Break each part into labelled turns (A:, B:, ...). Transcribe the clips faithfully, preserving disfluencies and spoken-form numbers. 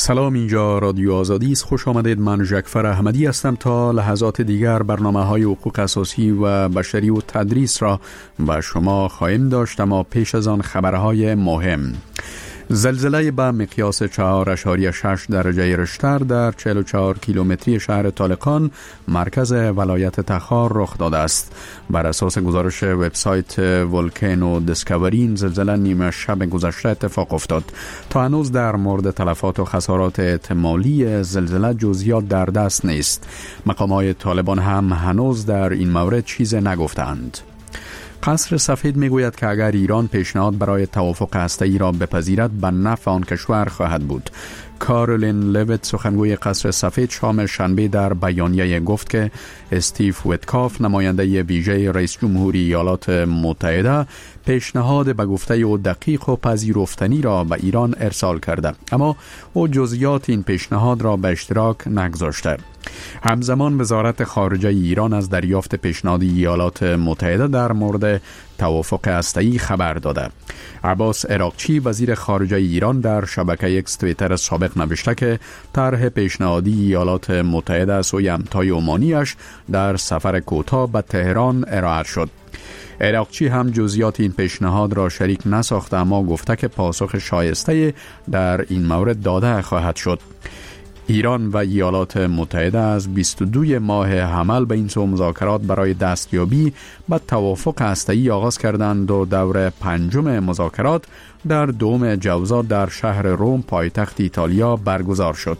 A: سلام، اینجا رادیو آزادی است. خوش آمدید. من جعفر احمدی هستم. تا لحظات دیگر برنامه های حقوق اساسی و بشری و تدریس را به شما خواهیم داشت، اما پیش از آن خبرهای مهم. زلزله به مقیاس چهار اشاری شش درجه ریشتر در چهل و چهار کیلومتری شهر طالقان مرکز ولایت تخار رخ داده است. بر اساس گزارش وبسایت ولکانو دیسکاوری، این زلزله نیمه شب گذشته اتفاق افتاد. تا هنوز در مورد تلفات و خسارات احتمالی زلزله جزئیات در دست نیست. مقامات طالبان هم هنوز در این مورد چیزی نگفتند. قصر سفید میگوید که اگر ایران پیشنهاد برای توافق هسته‌ای را بپذیرد به نفع آن کشور خواهد بود. کارولین لویت، سخنگوی قصر سفید، شام شنبه در بیانیه گفت که استیو ویتکاف، نماینده ویژه رئیس جمهوری ایالات متحده، پیشنهاد به گفته او دقیق و پذیرفتنی را به ایران ارسال کرده، اما او جزئیات این پیشنهاد را به اشتراک نگذاشته. همزمان وزارت خارجه ایران از دریافت پیشنهاد ایالات متحده در مورد توافق هسته‌ای خبر داده. عباس عراقچی، وزیر خارجه ایران، در شبکه اکس توییتر سابق نوشته که طرح پیشنهادی ایالات متحده از سوی همتای عمانیش در سفر کوتاه به تهران ارائه شد. عراقچی هم جزئیات این پیشنهاد را شریک نساخته، اما گفته که پاسخ شایسته در این مورد داده خواهد شد. ایران و ایالات متحده از بیست و دو ماه حمل به این سو مذاکرات برای دستیابی به توافق هسته‌ای آغاز کردند و دور پنجم مذاکرات در دوم جوزا در شهر روم، پایتخت ایتالیا، برگزار شد.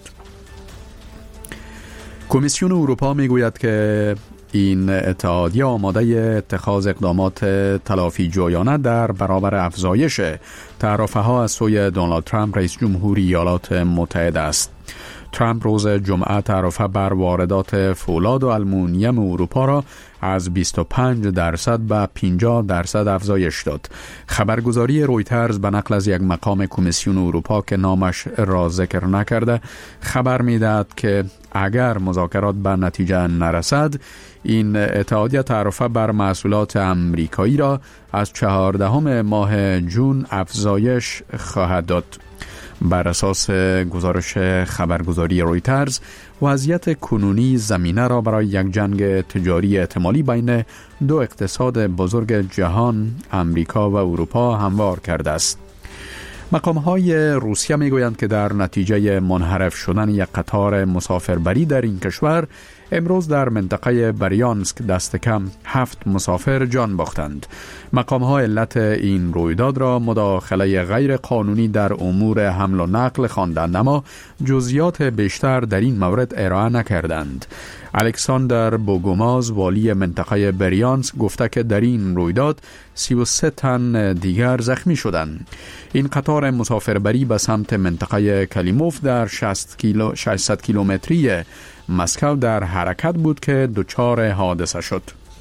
A: کمیسیون اروپا میگوید که این اتحادیه آماده اتخاذ اقدامات تلافی جویانه در برابر افزایش تعرفه ها از سوی دونالد ترامپ، رئیس جمهوری ایالات متحده است. ترامپ روز جمعه تعرفه بر واردات فولاد و آلومینیوم اروپا را از بیست و پنج درصد به پنجاه درصد افزایش داد. خبرگزاری رویترز به نقل از یک مقام کمیسیون اروپا که نامش را ذکر نکرده خبر می‌دهد که اگر مذاکرات به نتیجه نرسد، این اتحادیه تعرفه بر محصولات امریکایی را از چهاردهم ماه جون افزایش خواهد داد. بر اساس گزارش خبرگزاری رویترز، وضعیت کنونی زمینه را برای یک جنگ تجاری احتمالی بین دو اقتصاد بزرگ جهان، امریکا و اروپا، هموار کرده است. مقام‌های روسیه میگویند که در نتیجه منحرف شدن یک قطار مسافربری در این کشور، امروز در منطقه بریانسک دست کم هفت مسافر جان باختند. مقام‌ها علت این رویداد را مداخله غیر قانونی در امور حمل و نقل خواندند، اما جزئیات بیشتر در این مورد ارائه نکردند. الکساندر بوگوماز، والی منطقه بریانسک، گفته که در این رویداد سی و سه تن دیگر زخمی شدند. این قطار مسافربری به سمت منطقه کلیموف در ششصد کیلومتری مسکو در حرکت بود که دچار حادثه شد.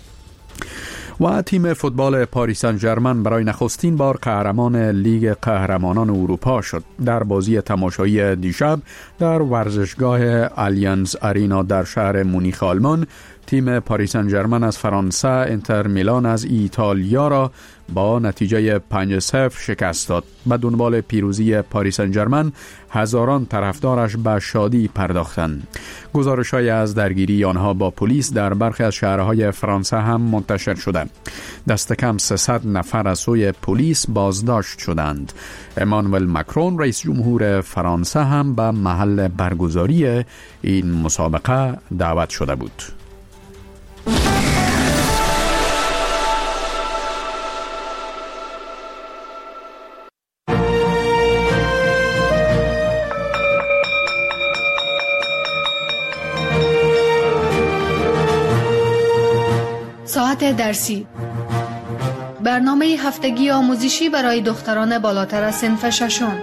A: و تیم فوتبال پاریس سن ژرمن برای نخستین بار قهرمان لیگ قهرمانان اروپا شد. در بازی تماشایی دیشب در ورزشگاه آلیانز آرینا در شهر مونیخ آلمان، تیم پاریس سن ژرمن از فرانسه انتر میلان از ایتالیا را با نتیجه پنج صفر شکست داد. به دنبال پیروزی پاریس سن ژرمن، هزاران طرفدارش به شادی پرداختند. گزارش‌های از درگیری آنها با پلیس در برخی از شهرهای فرانسه هم منتشر شده. دست کم سیصد نفر از سوی پلیس بازداشت شدند. امانوئل ماکرون، رئیس جمهور فرانسه، هم به محل برگزاری این مسابقه دعوت شده بود.
B: ساعت درسی، برنامه هفتگی آموزشی برای دختران بالاتر از صنف ششم.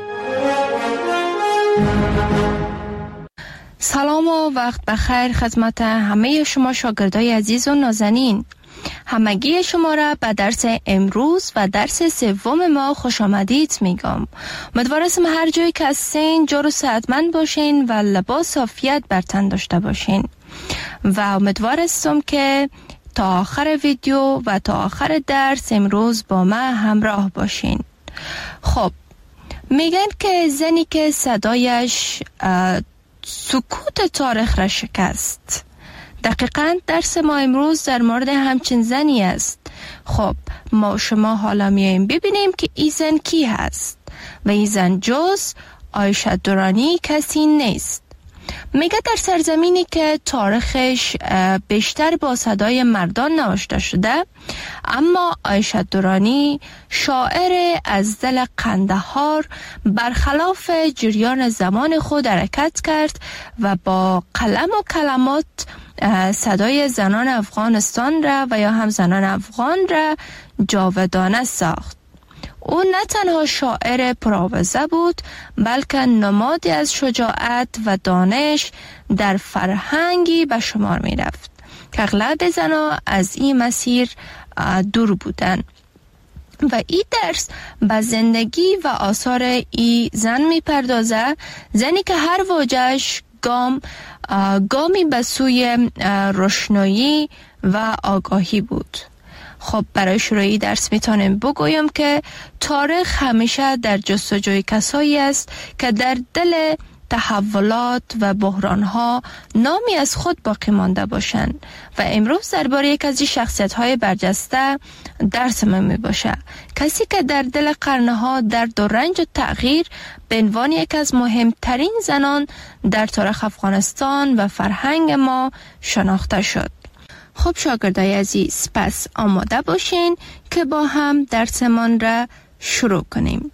C: سلام و وقت بخیر خدمت همه شما شاگردای عزیز و نازنین. همگی شما را به درس امروز و درس سوم ما خوش آمدید میگم. امیدوارم هر جایی که هستین جور و صحتمند باشین و لباس عافیت بر تن داشته باشین و امیدوارم که تا آخر ویدیو و تا آخر درس امروز با من همراه باشین. خب، میگن که زنی که صدایش سکوت تاریخ را شکست. دقیقاً درس ما امروز در مورد همچین زنی است. خب ما شما حالا میاییم ببینیم که این زن کی هست و این زن جز عایشه درانی کسی نیست. میگه در سرزمینی که تاریخش بیشتر با صدای مردان نوشته شده، اما عایشه درانی شاعر از دل قندهار برخلاف جریان زمان خود حرکت کرد و با قلم و کلمات صدای زنان افغانستان را و یا هم زنان افغان را جاودانه ساخت. او نه تنها شاعر پرآوازه بود، بلکه نمادی از شجاعت و دانش در فرهنگی به شمار می رفت که اغلب زنان از این مسیر دور بودند. و این درس به زندگی و آثار ای زن می پردازه، زنی که هر واژه‌اش گام گامی به سوی روشنایی و آگاهی بود. خب برای شروعی درس میتونم بگویم که تاریخ همیشه در جستجوی کسایی است که در دل تحولات و بحرانها نامی از خود باقی مانده باشند و امروز درباره یک از این شخصیت‌های برجسته درس ما می باشه. کسی که در دل قرنها درد و رنج و تغییر به عنوان یک از مهمترین زنان در تاریخ افغانستان و فرهنگ ما شناخته شد. خب شاگردای عزیز، پس آماده باشین که با هم درسمان را شروع کنیم.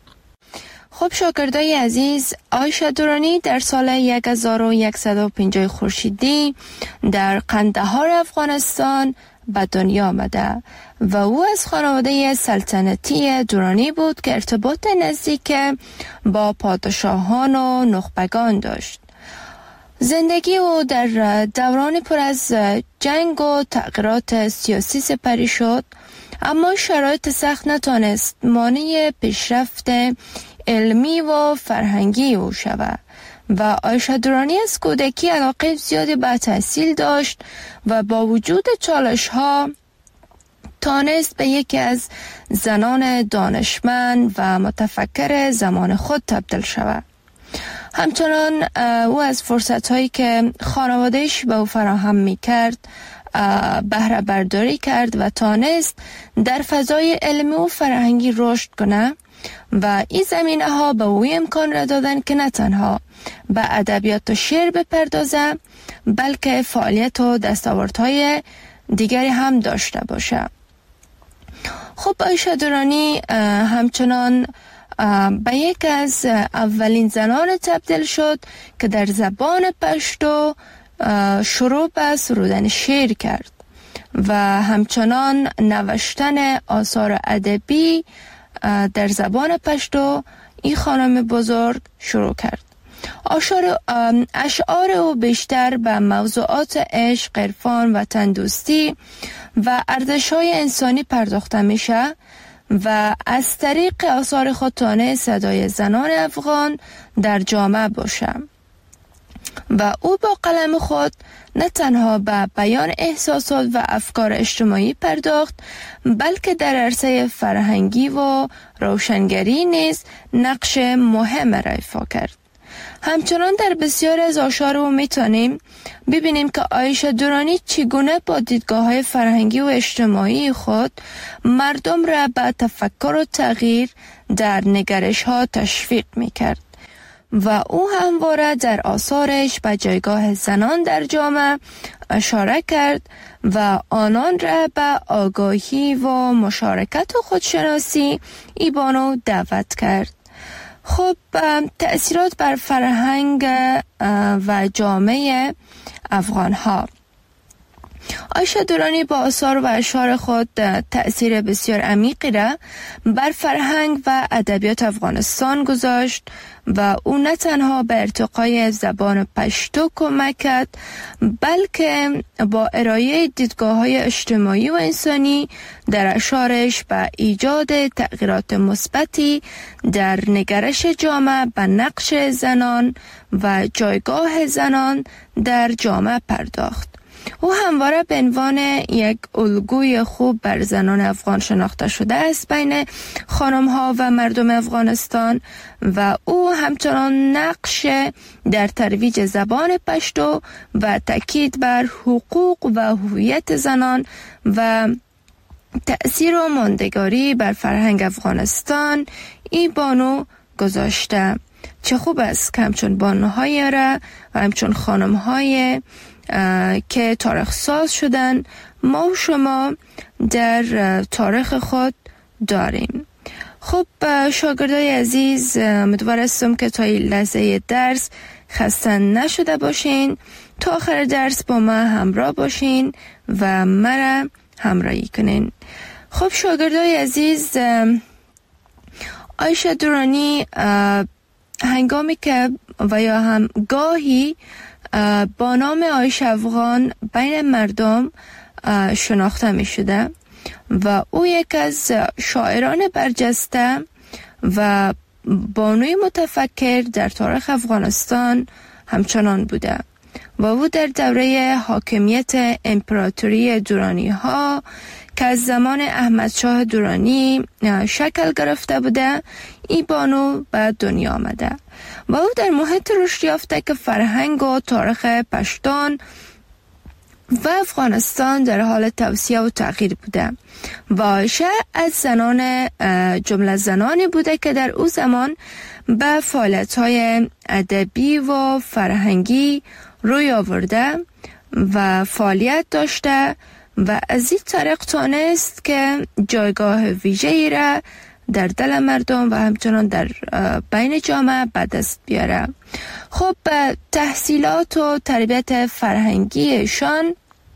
C: خب شاگردای عزیز، عایشه درانی در سال هزار و صد و پنجاه خورشیدی در قندهار افغانستان به دنیا آمده و او از خانواده سلطنتی درانی بود که ارتباط نزدیک با پادشاهان و نخبگان داشت. زندگی او در دوران پر از جنگ و تغییرات سیاسی سپری شد، اما شرایط سخت نتوانست مانع پیشرفت علمی و فرهنگی او شود و عایشه درانی از کودکی علاقه زیادی به تحصیل داشت و با وجود چالش ها تانست به یکی از زنان دانشمند و متفکر زمان خود تبدیل شود. همچنان او از فرصت‌هایی که خانواده‌اش به او فراهم می‌کرد بهره برداری کرد و تانست در فضای علمی و فرهنگی رشد کنه و این زمینه‌ها به او امکان را دادن که نه تنها به ادبیات و شعر بپردازه، بلکه فعالیت و دستاوردهای دیگری هم داشته باشه. خب عایشه درانی همچنان به یک از اولین زنان تبدیل شد که در زبان پشتو شروع به سرودن شعر کرد و همچنان نوشتن آثار ادبی در زبان پشتو این خانم بزرگ شروع کرد. اشعار او بیشتر به موضوعات عشق، عرفان و تندوستی و ارزش‌های انسانی پرداخته میشه و از طریق آثار خود تانست صدای زنان افغان در جامعه باشه و او با قلم خود نه تنها به بیان احساسات و افکار اجتماعی پرداخت، بلکه در عرصه فرهنگی و روشنگری نیز نقش مهم را ایفا کرد. همچنان در بسیار از آثار او میتونیم ببینیم که عایشه درانی چگونه با دیدگاه‌های فرهنگی و اجتماعی خود مردم را به تفکر و تغییر در نگرش‌ها تشویق میکرد و او همواره در آثارش به جایگاه زنان در جامعه اشاره کرد و آنان را به آگاهی و مشارکت و خودشناسی ایبانو دعوت کرد. خب تأثیرات بر فرهنگ و جامعه افغان ها. عایشه درانی با آثار و اشعار خود تأثیر بسیار عمیقی را بر فرهنگ و ادبیات افغانستان گذاشت و او نه تنها به ارتقای زبان پشتو کمک کرد، بلکه با ارائه دیدگاه‌های اجتماعی و انسانی در اشعارش به ایجاد تغییرات مثبتی در نگرش جامعه به نقش زنان و جایگاه زنان در جامعه پرداخت. او همواره به عنوان یک الگوی خوب بر زنان افغان شناخته شده است بین خانم ها و مردم افغانستان و او همچنان نقش در ترویج زبان پشتو و تاکید بر حقوق و هویت زنان و تأثیر و ماندگاری بر فرهنگ افغانستان ای بانو گذاشته. چه خوب است که همچون بانوهای را و همچون خانمهای که تاریخ ساز شدن ما و شما در تاریخ خود داریم. خب شاگردای عزیز، امیدوار هستم که تا این لحظه درس خسته نشده باشین، تا آخر درس با ما همراه باشین و مرا همراهی کنین. خب شاگردای عزیز، عایشه درانی هنگامی که و یا هم گاهی با نام عایشه افغان بین مردم شناخته می شده و او یک از شاعران برجسته و بانوی متفکر در تاریخ افغانستان همچنان بوده و او در دوره حاکمیت امپراتوری درانی ها که از زمان احمد شاه درانی شکل گرفته بوده این بانو به دنیا آمده و او در محیط رشد یافته که فرهنگ و تاریخ پشتون و افغانستان در حال توسعه و تغییر بوده و عایشه از زنان جمله زنانی بوده که در او زمان به فعالیت‌های ادبی و فرهنگی روی آورده و فعالیت داشته و از این طریق توانست که جایگاه ویژه‌ای را در دل مردم و همچنان در بین جامعه به دست بیاره. خب تحصیلات و تربیت فرهنگیشان،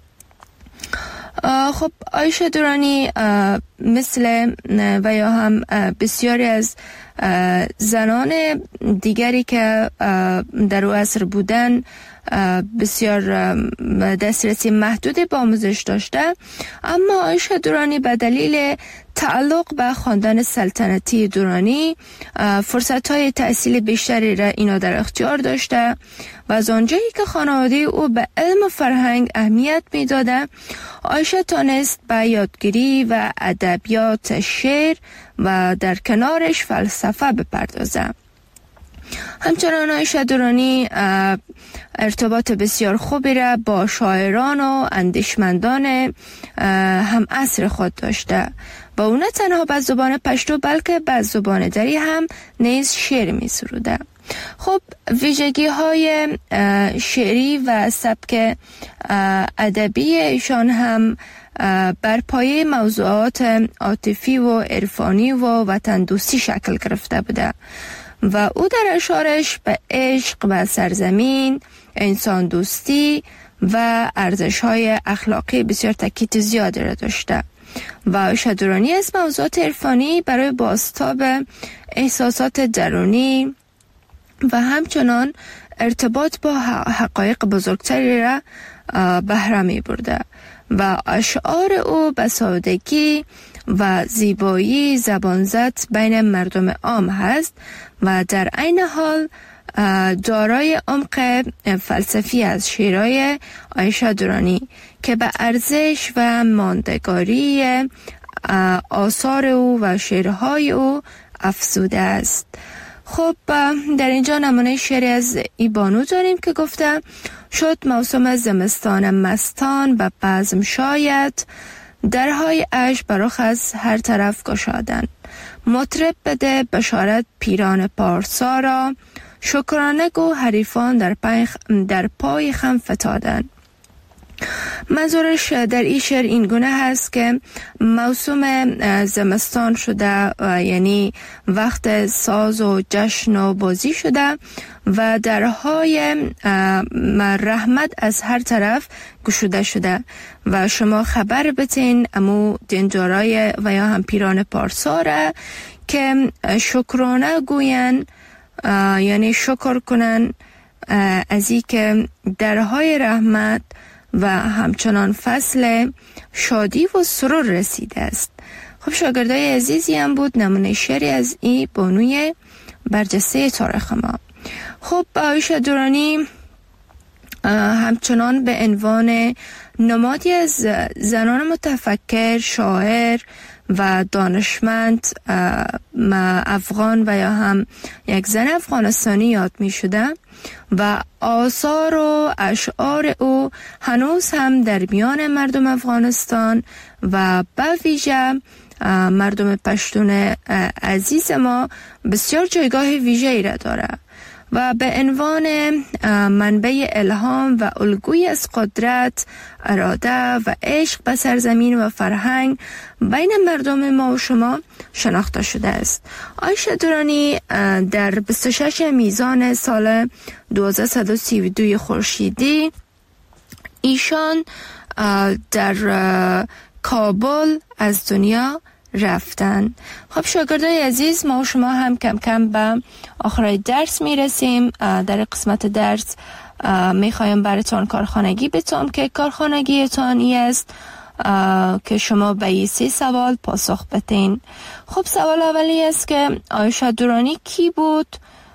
C: خب عایشه درانی مثل و یا هم بسیاری از زنان دیگری که در او عصر بودن بسیار دسترسی محدودی به آموزش داشته، اما عایشه درانی به دلیل تعلق به خاندان سلطنتی درانی فرصت‌های تحصیل بیشتری را اینا در اختیار داشته و از آنجایی که خانواده او به علم و فرهنگ اهمیت می‌داده، عایشه تانست به یادگیری و ادبیات شعر و در کنارش فلسفه بپردازه. همچنان عایشه درانی ارتباط بسیار خوبی را با شاعران و اندیشمندان هم عصر خود داشته و او نه تنها به زبان پشتو بلکه به زبان دری هم نیز شعر می سروده. خب ویژگی های شعری و سبک ادبی ایشان هم بر پایه موضوعات عاطفی و عرفانی و وطن دوستی شکل گرفته بوده و او در اشعارش به عشق و سرزمین، انسان دوستی و ارزش‌های اخلاقی بسیار تاکید زیادی را داشته و عایشه درانی از موضوعات عرفانی برای بازتاب احساسات درونی و همچنان ارتباط با حقایق بزرگتری را بهره می برده و اشعار او به سادگی و زیبایی زبانزد بین مردم عام هست و در عین حال دارای عمق فلسفی از شعرهای عایشه درانی که به ارزش و ماندگاری آثار او و شعرهای او افزوده است. خب در اینجا نمونه شعری از ای بانو داریم که گفته: شد موسم زمستان مستان و بزم شاید، درهای عشق برخ از هر طرف گشادن. مطرب بده بشارت پیران پارسا را، شکرانه گو حریفان در پای, در پای خم فتادن. منظورش در این شعر این گونه هست که موسم زمستان شده و یعنی وقت ساز و جشن و بازی شده و درهای رحمت از هر طرف گشوده شده و شما خبر بتین امو دینجارای و یا هم پیران پارسا را که شکرانه گوین، یعنی شکر کنن از این که درهای رحمت و همچنان فصل شادی و سرور رسیده است. خب شاگردای عزیزی هم بود نمونه شعری از این بانوی برجسته تاریخ ما. خب عایشه درانی همچنان به عنوان نمادی از زنان متفکر، شاعر و دانشمند افغان و یا هم یک زن افغانستانی یاد می شده و آثار و اشعار او هنوز هم در میان مردم افغانستان و به ویژه مردم پشتون عزیز ما بسیار جایگاه ویژه‌ای را داره و به عنوان منبع الهام و الگوی از قدرت، اراده و عشق به سرزمین و فرهنگ بین مردم ما و شما شناخته شده است. عایشه درانی در بیست و شش میزان سال دو هزار و سی و دو خورشیدی ایشان در کابل از دنیا رفتن. خب شاگردای عزیز، ما و شما هم کم کم به آخرای درس میرسیم. در قسمت درس میخوایم براتون کارخانگی بتونم که کارخانگیتان ای است که شما به این سه سوال پاسخ بدین. خب سوال اولی است که عایشه درانی کی بود؟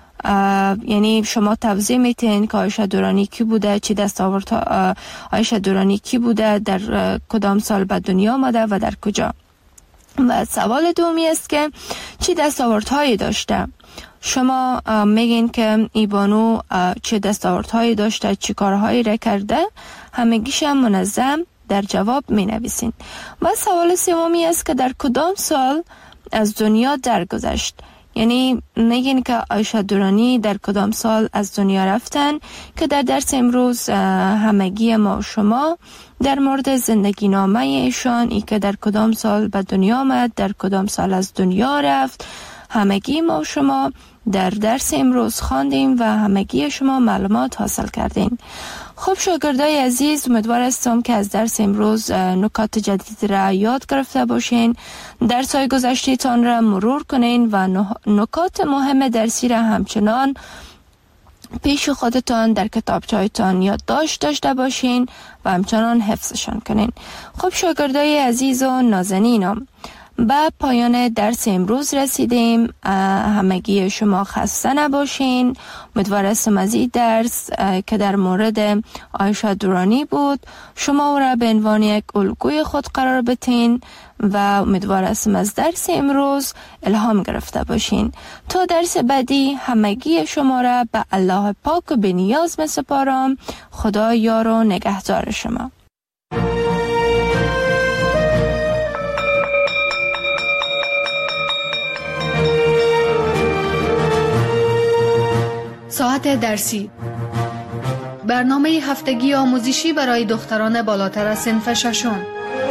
C: یعنی شما توضیح میتین که عایشه درانی کی بوده، چی دستاورد عایشه درانی کی بوده، در کدام سال به دنیا آمده و در کجا. و سوال دومی است که چی دستاوردهایی داشته؟ شما میگین که ای بانو چه دستاوردهایی داشته، چی کارهایی را کرده، همگیش هم منظم در جواب می نویسین. و سوال سومی است که در کدام سال از دنیا درگذشت؟ یعنی میگین که عایشه درانی در کدام سال از دنیا رفتن که در درس امروز همگی ما و شما در مورد زندگی نامه ایشان، ای که در کدام سال به دنیا آمد، در کدام سال از دنیا رفت، همگی ما و شما در درس امروز خواندیم و همگی شما معلومات حاصل کردین. خب شاگردای عزیز، امیدوار هستم که از درس امروز نکات جدید را یاد گرفته باشین، درس‌های گذشته‌تان را مرور کنین و نکات مهم درسی را همچنان پیش خودتان در کتابچه‌تان یادداشت داشته باشین و همچنان حفظشان کنین. خب شاگردای عزیز و نازنینم، به پایان درس امروز رسیدیم. همگی شما خسته نباشین. امیدوار هستم از این درس که در مورد عایشه درانی بود شما او را به عنوان یک الگوی خود قرار بدین و امیدوار هستم از درس امروز الهام گرفته باشین. تا درس بعدی همگی شما را به الله پاک و به نیاز می‌سپارم. خدا یار و نگهدار شما.
B: ساعت درسی، برنامه هفتگی آموزشی برای دختران بالاتر از صنف ششم.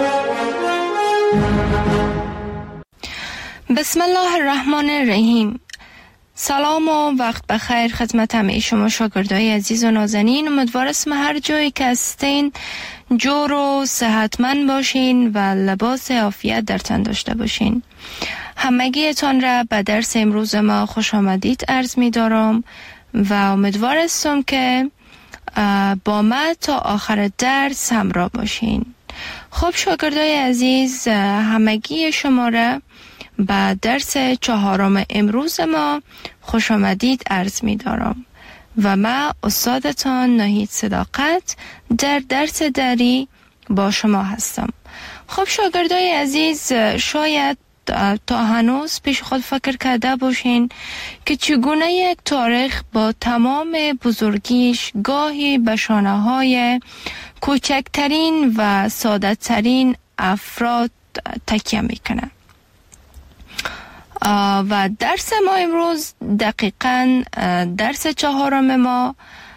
C: بسم الله الرحمن الرحیم. سلام و وقت بخیر خدمت همه شما شاگردای عزیز و نازنین. امیدوارم هر جایی که هستین جور و صحتمند باشین و لباس عافیت در تن داشته باشین. همگیتان را به درس امروز ما خوش آمدید عرض می دارم و امیدوار هستم که با ما تا آخر درس همراه باشین. خب شاگردای عزیز، همگی شما را به درس چهارم امروز ما خوش آمدید عرض می دارم و ما استادتان ناهید صداقت در درس دری با شما هستم. خب شاگردای عزیز، شاید تا هنوز پیش خود فکر کرده باشین که چگونه یک تاریخ با تمام بزرگیش گاهی به شانه‌های کوچکترین و ساده‌ترین افراد تکیه میکنه. و درس ما امروز دقیقاً درس چهارم ما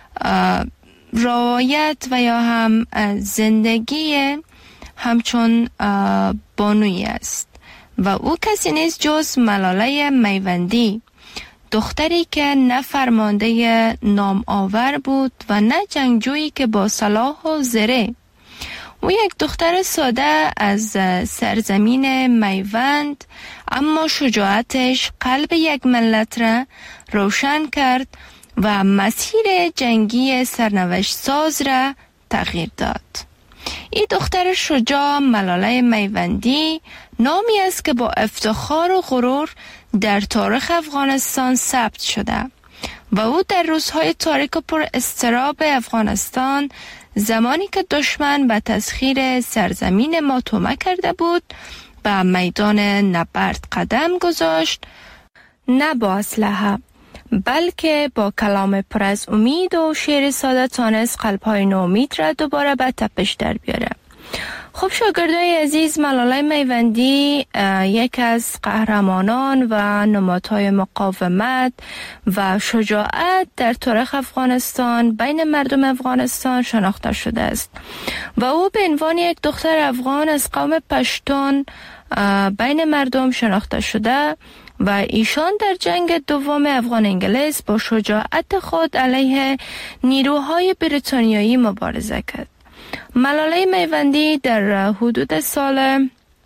C: روایت و یا هم زندگی همچون بانوی است و او کسی نیست جز ملاله میوندی، دختری که نه فرمانده نام آور بود و نه جنگجویی که با سلاح و زره. او یک دختر ساده از سرزمین میوند، اما شجاعتش قلب یک ملت را روشن کرد و مسیر جنگی سرنوشت ساز را تغییر داد. این دختر شجاع ملاله میوندی نامی است که با افتخار و غرور در تاریخ افغانستان ثبت شده و او در روزهای تاریک و پر اضطراب افغانستان، زمانی که دشمن به تسخیر سرزمین ما تومه کرده بود، به میدان نبرد قدم گذاشت، نه با اسلحه بلکه با کلام پر از امید و شعر ساده تانست قلب‌های ناامید را دوباره به تپش در بیاره. خب شاگردای عزیز، ملالای میوندی یک از قهرمانان و نمادهای مقاومت و شجاعت در تاریخ افغانستان بین مردم افغانستان شناخته شده است و او به عنوان یک دختر افغان از قوم پشتون بین مردم شناخته شده و ایشان در جنگ دوم افغان انگلیس با شجاعت خود علیه نیروهای بریتانیایی مبارزه کرد. ملالای میوندی در حدود سال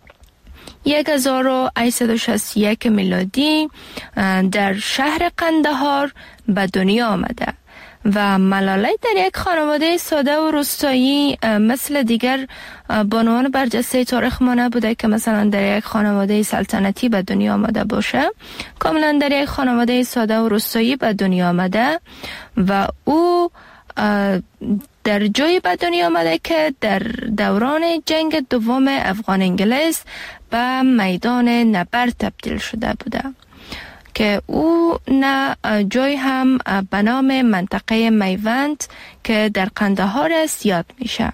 C: هزار و هشتصد و شصت و یک میلادی در شهر قندهار به دنیا آمده و ملالای در یک خانواده ساده و روستایی مثل دیگر بانوان برجسته تاریخ ما نبوده که مثلا در یک خانواده سلطنتی به دنیا آمده باشه. کاملا در یک خانواده ساده و روستایی به دنیا آمده و او در جایی به دنیا آمده که در دوران جنگ دوم افغان انگلیس به میدان نبرد تبدیل شده بوده که او نه جای هم به نام منطقه میوند که در قندهار است یاد میشه.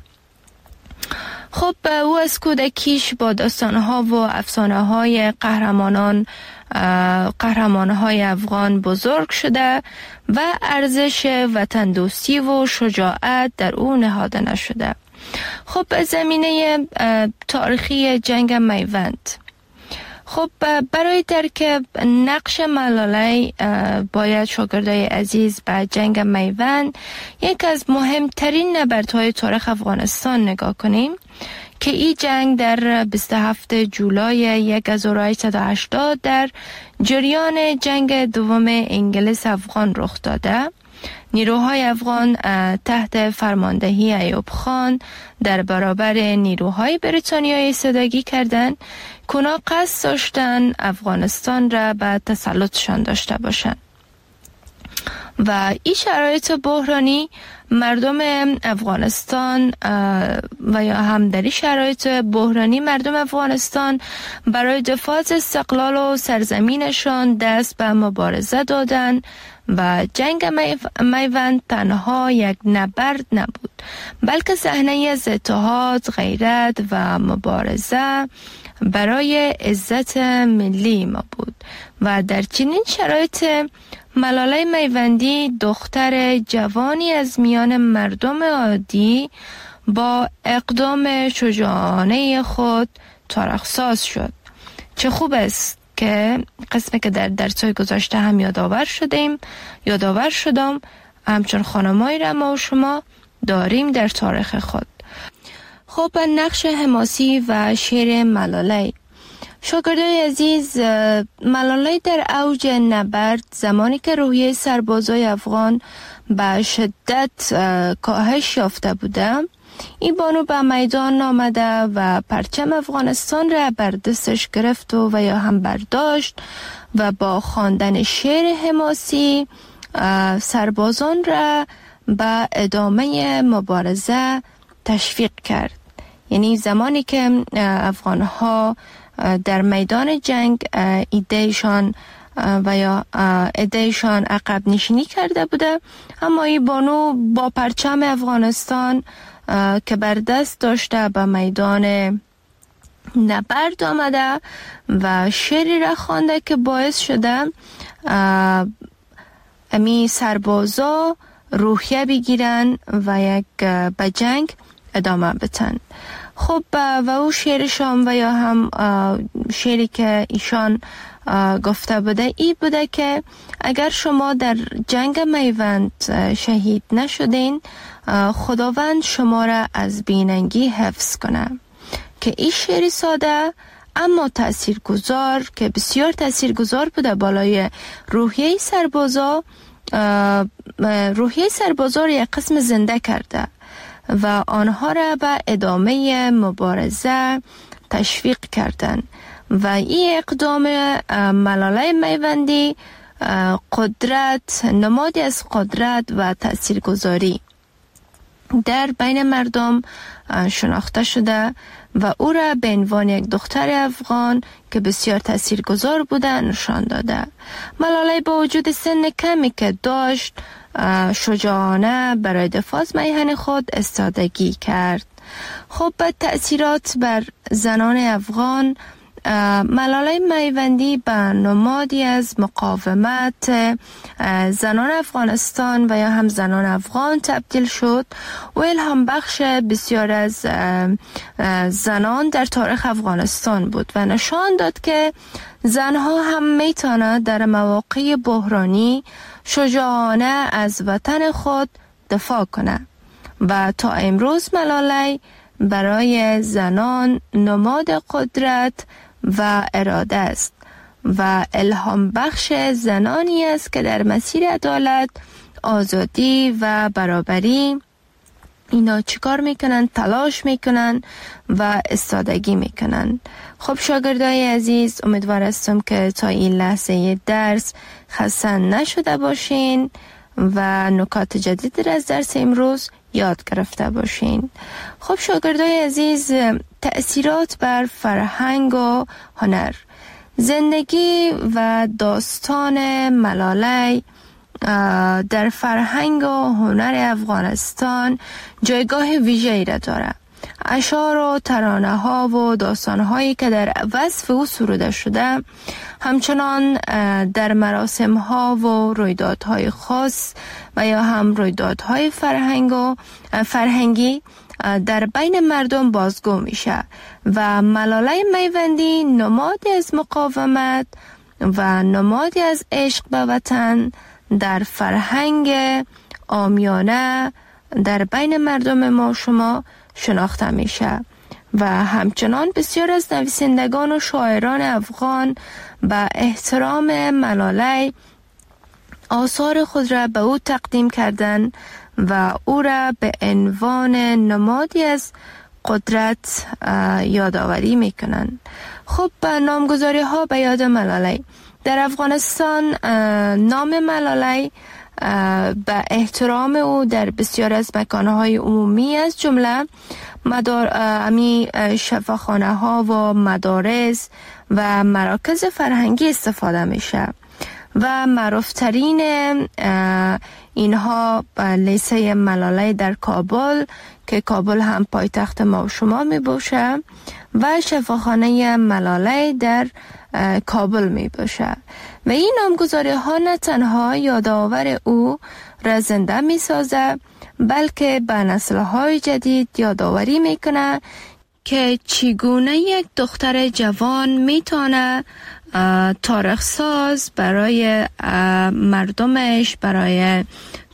C: خب او از کودکیش با داستانها و افسانه های قهرمانان قهرمانهای افغان بزرگ شده و ارزش وطن دوستی و شجاعت در او نهاده نشده. خب زمینه تاریخی جنگ میوند. خب برای درک نقش ملالای باید شاگردای عزیز به جنگ میوند، یک از مهمترین نبردهای تاریخ افغانستان نگاه کنیم که این جنگ در بیست و هفتم جولای هزار و هشتصد و هشتاد در جریان جنگ دوم انگلیس افغان رخ داده. نیروهای افغان تحت فرماندهی ایوب خان در برابر نیروهای بریتانیایی ایستادگی کردند که اونا قصد داشتن افغانستان را به تسلطشان داشته باشند و این شرایط بحرانی مردم افغانستان و یا هم در این شرایط بحرانی مردم افغانستان برای دفاع از استقلال و سرزمینشان دست به مبارزه دادن و جنگ میوند تنها یک نبرد نبود بلکه صحنه‌ای از اتحاد، غیرت و مبارزه برای عزت ملی ما بود و در چنین شرایط ملالای میوندی دختر جوانی از میان مردم عادی با اقدام شجاعانه خود تاریخ‌ساز شد. چه خوب است که قسمی که در درس‌های گذشته هم یادآور شدیم یادآور شدم همچون خانمایی را ما و شما داریم در تاریخ خود. خب نقش حماسی و شعر ملالای. شاگردای عزیز، ملالای در اوج نبرد زمانی که روحیه سربازای افغان به شدت کاهش یافته بوده، این بانو به میدان آمده و پرچم افغانستان را بر دستش گرفت و, و یا هم برداشت و با خواندن شعر حماسی سربازان را به ادامه مبارزه تشویق کرد. یعنی زمانی که افغانها در میدان جنگ ایدهشان و یا ایدهشان عقب نشینی کرده بوده، اما این بانو با پرچم افغانستان که بر دست داشته به میدان نبرد آمده و شعری را خوانده که باعث شده امی سربازا روحیه بگیرن و یک به جنگ ادامه بتن. خب و او شعرشان و یا هم شعری که ایشان گفته بوده ای بوده که اگر شما در جنگ میوند شهید نشدین، خداوند شما را از بیننگی حفظ کنه. که این شعری ساده اما تاثیرگذار که بسیار تاثیرگذار بوده بالای روحیه سربازا روحیه سربازا را یک قسم زنده کرده و آنها را به ادامه مبارزه تشویق کردند و این اقدام ملالای میوندی قدرت، نمادی از قدرت و تاثیرگذاری در بین مردم شناخته شده و او را به عنوان یک دختر افغان که بسیار تاثیرگذار بوده نشان داده. ملاله با وجود سن کمی که داشت شجاعانه برای دفاع از میهن خود استادگی کرد. خب به تأثیرات بر زنان افغان، ملاله میوندی به نمادی از مقاومت زنان افغانستان و یا هم زنان افغان تبدیل شد و الهام بخش بسیار از زنان در تاریخ افغانستان بود و نشان داد که زنها هم میتونند در مواقع بحرانی شجاعانه از وطن خود دفاع کنند و تا امروز ملاله برای زنان نماد قدرت و اراده است و الهام بخش زنانی است که در مسیر عدالت، آزادی و برابری اینا چیکار میکنن؟ تلاش میکنن و استادگی میکنن. خب شاگردای عزیز، امیدوار هستم که تا این لحظه درس خسته نشده باشین و نکات جدید از درس امروز یاد گرفته باشین. خب شاگردای عزیز، تأثیرات بر فرهنگ و هنر. زندگی و داستان ملاله در فرهنگ و هنر افغانستان جایگاه ویژه‌ای را دارد. اشعار و ترانه ها و داستان هایی که در وصف او سروده شده همچنان در مراسم ها و رویدادهای خاص و یا هم رویدادهای فرهنگ و فرهنگی در بین مردم بازگو میشه و ملاله میوندی نمادی از مقاومت و نمادی از عشق به وطن در فرهنگ عامیانه در بین مردم ما شما شناخته میشه و همچنان بسیار از نویسندگان و شاعران افغان به احترام ملاله آثار خود را به او تقدیم کردند و او را به عنوان نمادی از قدرت یادآوری میکنند. خب نامگذاری ها به یاد ملاله. در افغانستان نام ملاله به احترام او در بسیار از مکانهای عمومی از جمله مدار امی شفاخانه ها و مدارس و مراکز فرهنگی استفاده میشه و معروفترین اینها لیسه ملاله در کابل که کابل هم پایتخت ما و شما می باشه و شفاخانه ملاله در کابل می باشه و این نامگذاری ها نه تنها یادآور او را زنده می سازه بلکه به نسل های جدید یادآوری می کنه که چگونه یک دختر جوان می تونه تاریخ ساز برای مردمش، برای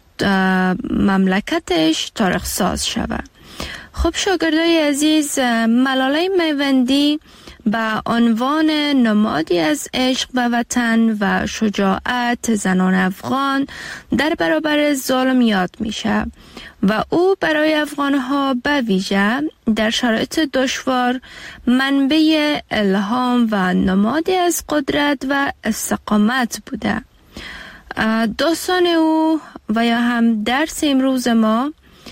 C: مملکتش تاریخ ساز شود. خب شاگردای عزیز، ملاله میوندی به عنوان نمادی از عشق به وطن و شجاعت زنان افغان در برابر ظلم یاد میشه و او برای افغانها به ویژه در شرایط دشوار منبع الهام و نمادی از قدرت و استقامت بوده. داستان او و یا هم درس امروز ما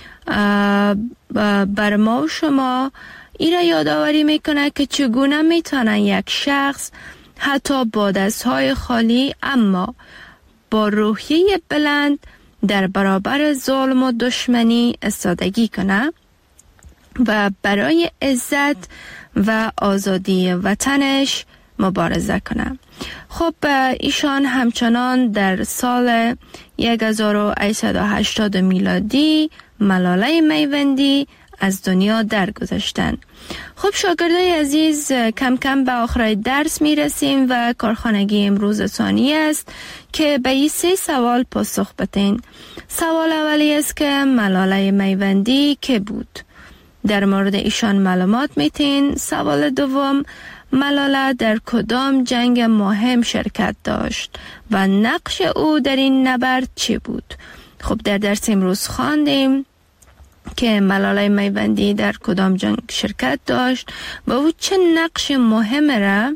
C: بر ما و شما این را یادآوری میکنه که چگونه میتونن یک شخص حتی با دستهای خالی اما با روحیه بلند در برابر ظلم و دشمنی استادگی کنه و برای عزت و آزادی وطنش مبارزه کنه. خب ایشان همچنان در سال هزار و هشتصد و هشتاد میلادی ملاله میوندی از دنیا درگذشتند. خب شاگردای عزیز، کم کم به آخر درس می رسیم و کارخانگی امروز ثانی است که به این سه سوال پاسخ بدین. سوال اولی است که ملاله میوندی که بود؟ در مورد ایشان معلومات میتین. سوال دوم، ملاله در کدام جنگ مهم شرکت داشت و نقش او در این نبرد چی بود؟ خب در درس امروز خواندیم که ملاله میوندی در کدام جنگ شرکت داشت و او چه نقش مهم را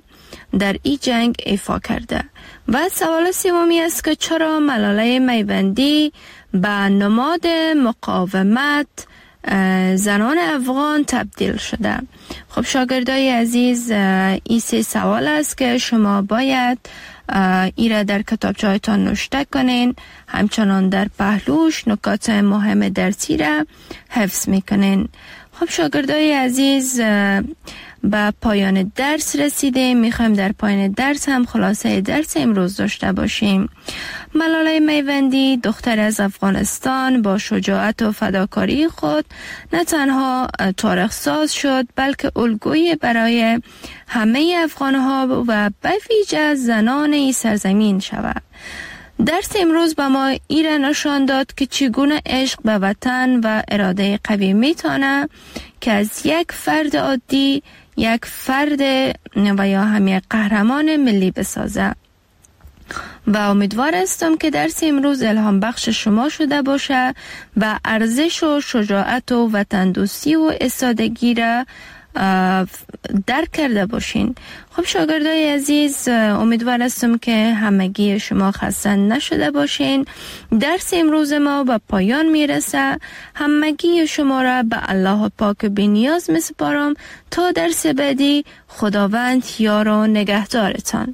C: در این جنگ ایفا کرده. و سوال سومی است که چرا ملاله میوندی به نماد مقاومت زنان افغان تبدیل شده؟ خب شاگردای عزیز، این سه سوال است که شما باید ایره در کتابچه‌هایتان نوشته کنین، همچنان در پهلوش نکات مهم درسی را حفظ میکنین. خب شاگردای عزیز، به پایان درس رسیده. میخوایم در پایان درس هم خلاصه درس امروز داشته باشیم. ملاله میوندی دختر از افغانستان با شجاعت و فداکاری خود نه تنها تاریخ ساز شد، بلکه الگویی برای همه افغانها و به ویژه زنان این سرزمین شود. درس امروز به ما ایره نشان داد که چگونه عشق به وطن و اراده قوی میتونه که از یک فرد عادی یک فرد و یا هم یک قهرمان ملی بسازه. و امیدوار هستم که درس امروز الهام بخش شما شده باشه و ارزش و شجاعت و وطن دوستی و استادگی را درک کرده باشین. خب شاگردای عزیز، امیدوار هستم که همگی شما خسته نشده باشین. درس امروز ما به پایان میرسه. همگی شما را به الله پاک بی‌نیاز میسپارم تا درس بعدی. خداوند یار و نگهدارتان.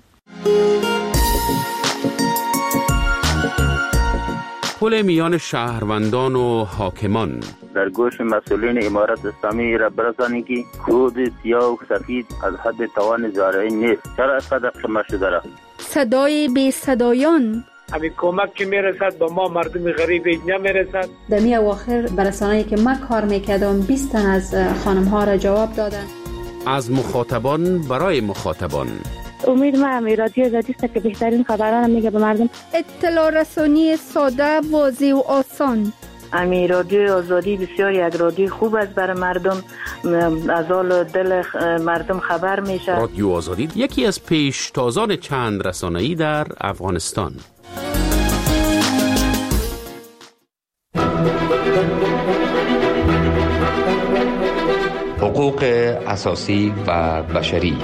D: پل میان شهروندان و حاکمان.
E: در گوش مسئولین امارت اسلامی را برسانی که کود سیاه و سفید از حد توان زارعی نیست. چرا از قدر شما شده را؟
F: صدای بی صدایان.
G: همین کمک که میرسد با ما مردم غریب نمیرسد.
H: در می اواخر برسانه‌ای که من کار میکردم بیست تن از خانم ها را جواب دادن.
D: از مخاطبان برای مخاطبان.
I: امید ما امی رادیو آزادی است که بهترین خبران میگه به مردم.
F: اطلاع رسانی ساده، واضح و آسان.
I: امی رادیو آزادی بسیار یک رادیو خوب است برای مردم، از حال دل مردم خبر میشه.
D: رادیو آزادی یکی از پیشتازان چند رسانه‌ای در افغانستان.
J: حقوق اساسی و بشری.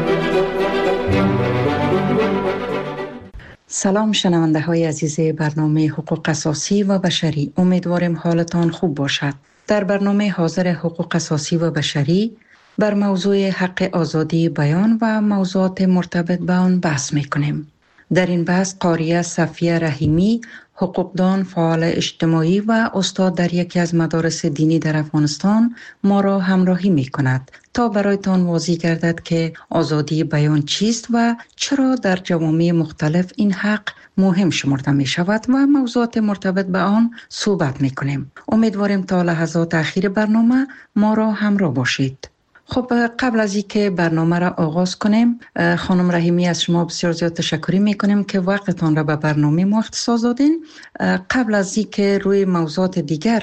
K: سلام شنونده های عزیز برنامه حقوق اساسی و بشری، امیدوارم حالتان خوب باشد. در برنامه حاضر حقوق اساسی و بشری بر موضوع حق آزادی بیان و موضوعات مرتبط به آن بحث میکنیم. در این بحث قاریه صفیه رحیمی، حقوقدان، فعال اجتماعی و استاد در یکی از مدارس دینی در افغانستان ما را همراهی می کند تا برایتان واضح گردد که آزادی بیان چیست و چرا در جوامع مختلف این حق مهم شمرده می شود و موضوعات مرتبط به آن صحبت می کنیم. امیدواریم تا لحظات اخیر برنامه ما را همراه باشید. خب قبل از اینکه برنامه را آغاز کنیم، خانم رحیمی از شما بسیار زیاد تشکر میکنیم که وقتتان را به برنامه ما اختصاص دادین. قبل از اینکه روی موضوعات دیگر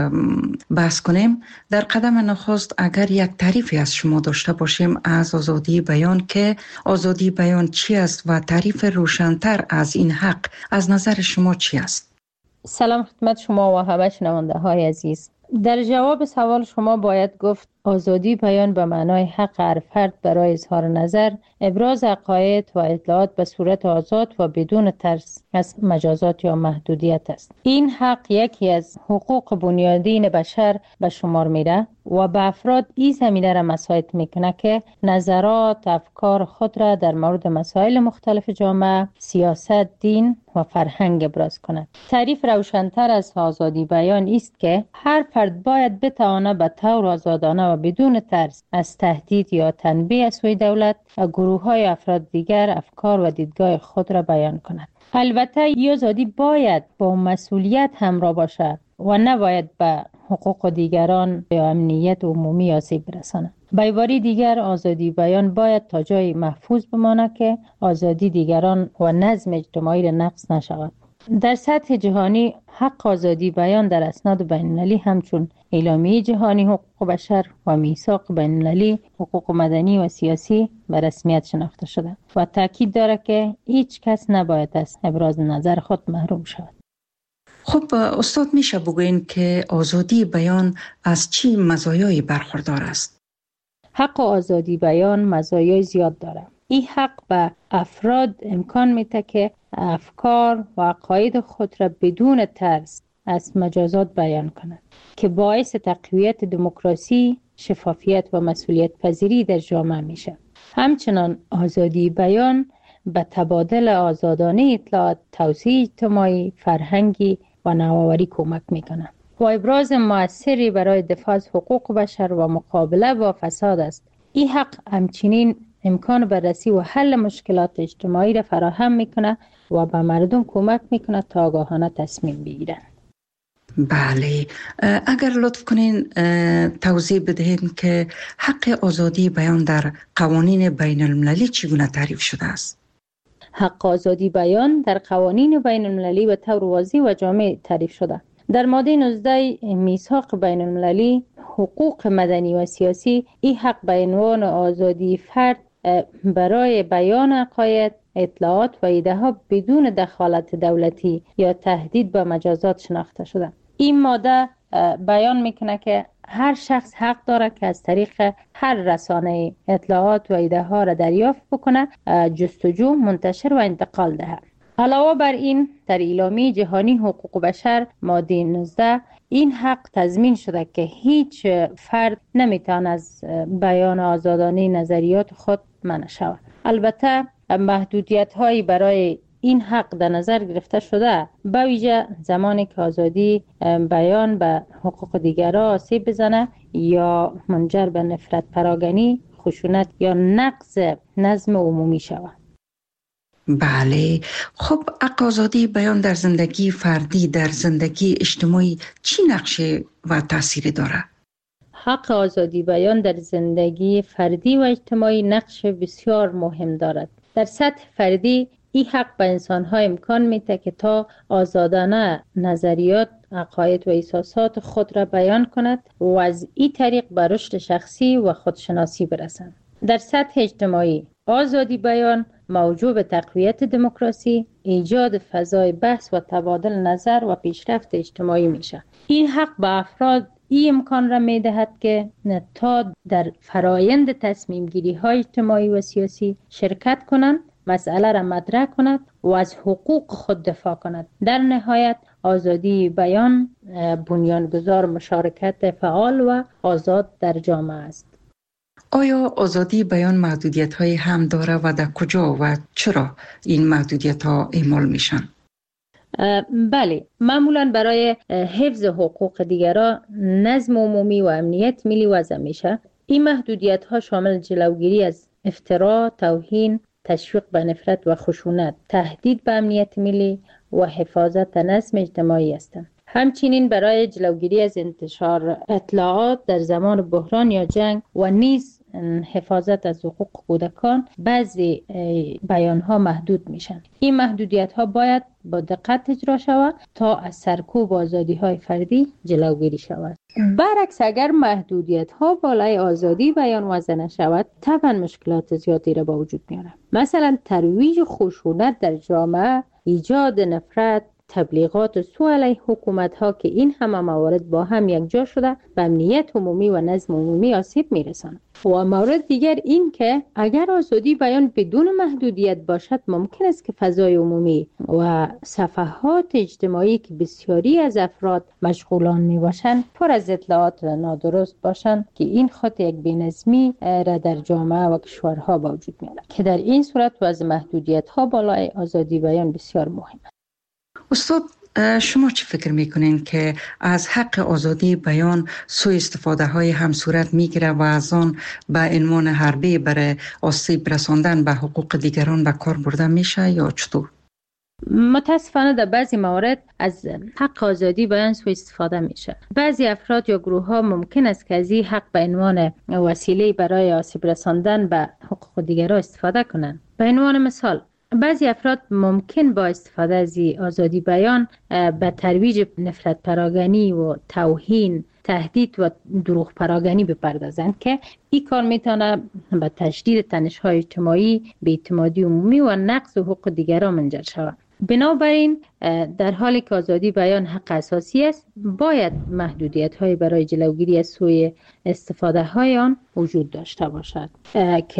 K: بحث کنیم، در قدم نخست اگر یک تعریفی از شما داشته باشیم از آزادی بیان، که آزادی بیان چی است و تعریف روشن‌تر از این حق از نظر شما چی است؟
L: سلام خدمت شما و همه شنونده های عزیز. در جواب سوال شما باید گفت آزادی بیان به معنای حق هر فرد برای اظهار نظر، ابراز عقاید و اطلاعات به صورت آزاد و بدون ترس از مجازات یا محدودیت است. این حق یکی از حقوق بنیادین بشر به شمار میره و به افراد این زمینه را مساعد میکنه که نظرات، افکار خود را در مورد مسائل مختلف جامعه، سیاست، دین و فرهنگ ابراز کند. تعریف روشن‌تر از آزادی بیان است که هر فرد باید بتواند به طور آزادانه و بدون ترس از تهدید یا تنبیه از سوی دولت و گروه‌های افراد دیگر افکار و دیدگاه خود را بیان کند. البته این آزادی باید با مسئولیت همراه باشد و نباید به حقوق دیگران یا امنیت عمومی آسیب برساند. به عبارت دیگر، آزادی بیان باید تا جای محفوظ بماند که آزادی دیگران و نظم اجتماعی را نقض نشود. در سطح جهانی حق آزادی بیان در اسناد بین‌المللی همچون اعلامیه جهانی حقوق بشر و میثاق بین‌المللی حقوق مدنی و سیاسی به رسمیت شناخته شده و تاکید دارد که هیچ کس نباید از ابراز نظر خود محروم شود.
K: خب استاد، میشه بگوین که آزادی بیان از چی مزایایی برخوردار است؟
L: حق آزادی بیان مزایای زیاد دارد. این حق به افراد امکان میده که افکار و عقاید خود را بدون ترس از مجازات بیان کنند که باعث تقویت دموکراسی، شفافیت و مسئولیت پذیری در جامعه میشه. همچنان آزادی بیان به تبادل آزادانه اطلاعات، توسعه اجتماعی، فرهنگی و نوآوری کمک میکنه و ابراز مؤثری برای دفاع از حقوق بشر و مقابله با فساد است. این حق همچنین امکان بررسی و حل مشکلات اجتماعی را فراهم میکنه و به مردم کمک میکنه تا آگاهانه تصمیم بگیرن.
K: بله، اگر لطف کنین توضیح بدهید که حق آزادی بیان در قوانین بین المللی چگونه تعریف شده است؟
L: حق آزادی بیان در قوانین بین المللی به طور واضح و جامع تعریف شده. در ماده نوزده میثاق بین المللی حقوق مدنی و سیاسی این حق به عنوان آزادی فرد برای بیان عقاید، اطلاعات و ایده ها بدون دخالت دولتی یا تهدید به مجازات شناخته شده. این ماده بیان میکنه که هر شخص حق داره که از طریق هر رسانه اطلاعات و ایده ها را دریافت بکنه، جستجو، منتشر و انتقال دهد. علاوه بر این در اعلامیه جهانی حقوق بشر ماده نوزده این حق تضمین شده که هیچ فرد نمیتواند از بیان آزادانه نظریات خود منع شود. البته محدودیت هایی برای این حق در نظر گرفته شده، به ویژه زمانی که آزادی بیان به حقوق دیگران آسیب بزنه یا منجر به نفرت پراگنی، خشونت یا نقض نظم عمومی شود.
K: بله، خب حق آزادی بیان در زندگی فردی، در زندگی اجتماعی چی نقشه و تأثیری داره؟
L: حق آزادی بیان در زندگی فردی و اجتماعی نقش بسیار مهم دارد. در سطح فردی این حق به انسان‌ها امکان میده که تا آزادانه نظریات، عقاید و احساسات خود را بیان کند و از این طریق به رشد شخصی و خودشناسی برسند. در سطح اجتماعی آزادی بیان موجب به تقویت دموکراسی، ایجاد فضای بحث و تبادل نظر و پیشرفت اجتماعی میشه. این حق به افراد این امکان را میدهد که تا در فرایند تصمیم گیری های اجتماعی و سیاسی شرکت کنند، مسئله را مطرح کند و از حقوق خود دفاع کند. در نهایت آزادی بیان بنیانگذار مشارکت فعال و آزاد در جامعه است.
K: آیا آزادی بیان محدودیت های هم داره و در کجا و چرا این محدودیت ها اعمال میشن؟
L: بله، معمولا برای حفظ حقوق دیگران، نظم عمومی و امنیت ملی وضع میشه. این محدودیت ها شامل جلوگیری از افترا، توهین، تشویق به نفرت و خشونت، تهدید به امنیت ملی و حفاظت نظم اجتماعی هستند. همچنین برای جلوگیری از انتشار اطلاعات در زمان بحران یا جنگ و نیز حفاظت از حقوق کودکان بعضی بیان ها محدود میشن. این محدودیت ها باید با دقت اجرا شود تا از سرکوب آزادی های فردی جلوگیری شود. برعکس اگر محدودیت ها بالای آزادی بیان وضع نشود، طبعا مشکلات زیادی را با وجود میاره. مثلا ترویج خشونت در جامعه، ایجاد نفرت، تبلیغات سوء علیه حکومت ها که این همه موارد با هم یک جا شده به امنیت عمومی و نظم عمومی آسیب میرسند. و مورد دیگر این که اگر آزادی بیان بدون محدودیت باشد، ممکن است که فضای عمومی و صفحات اجتماعی که بسیاری از افراد مشغولان می باشند پر از اطلاعات نادرست باشند که این خود یک بی‌نظمی را در جامعه و کشورها با وجود میاره که در این صورت وضع محدودیت ها بالای آزادی بیان بسیار مهم است.
K: استاد، شما چی فکر میکنین که از حق آزادی بیان سوء استفاده های هم صورت میگیره و از آن به عنوان حربه برای آسیب رساندن به حقوق دیگران به کار برده میشه یا چطور؟
L: متاسفانه در بعضی موارد از حق آزادی بیان سوء استفاده میشه. بعضی افراد یا گروه ها ممکن است که از این حق به عنوان وسیله برای آسیب رساندن به حقوق دیگران استفاده کنند. به عنوان مثال، بعضی افراد ممکن با استفاده از آزادی بیان به ترویج نفرت پراگنی و توهین، تهدید و دروغ پراگنی بپردازند که این کار میتونه به تشدید تنش‌های اجتماعی، بی‌اعتمادی عمومی و نقض حقوق دیگران منجر شود. بنابراین در حالی که آزادی بیان حق اساسی است، باید محدودیت‌های برای جلوگیری از سوء استفاده های آن وجود داشته باشد که